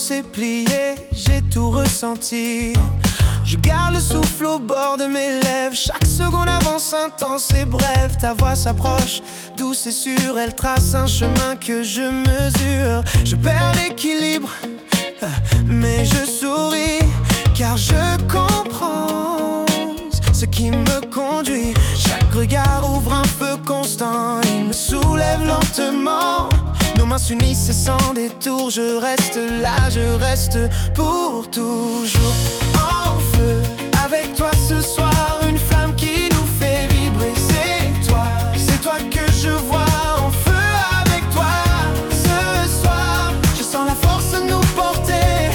s'est plié, j'ai tout ressenti. Je garde le souffle au bord de mes lèvres. Chaque seconde avance intense et brève. Ta voix s'approche, douce et sûre. Elle trace un chemin que je mesure. Je perds l'équilibre, mais je souris, car je comprends ce qui me conduit. Chaque regard ouvre un feu constant. Il me soulève lentement. Nos mains s'unissent sans détour. Je reste là, je reste pour toujours. En feu, avec toi ce soir, une flamme qui nous fait vibrer. C'est toi que je vois. En feu avec toi ce soir, je sens la force nous porter.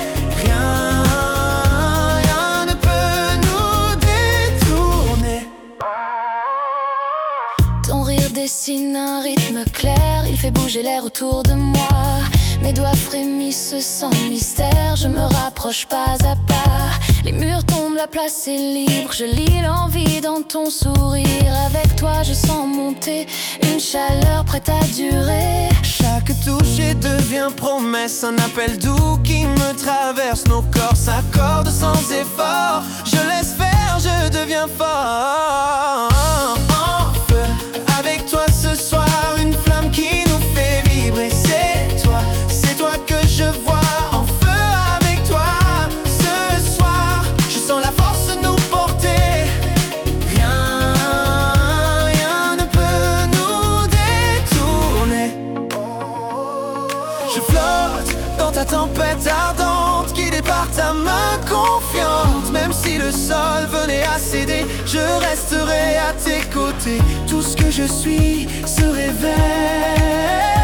Rien ne peut nous détourner. Ton rire dessine un rythme clair, il fait bouger l'air autour de moi. Mes doigts frémissent sans mystère, je me rapproche pas à pas. Les murs tombent, la place est libre, je lis l'envie dans ton sourire. Avec toi je sens monter une chaleur prête à durer. Chaque toucher devient promesse, un appel doux qui me traverse. Nos corps s'accordent sans effort. Je laisse faire, je deviens fort. En feu, avec toi ce soir, une flamme qui nous fait vibrer. C'est toi que je vois. En feu avec toi ce soir, je sens la force nous porter. Rien ne peut nous détourner. Je flotte dans ta tempête ardente, guidé par ta main confiante. Même si le sol venait à céder, je resterai à tes côtés. Tout ce que je suis se révèle.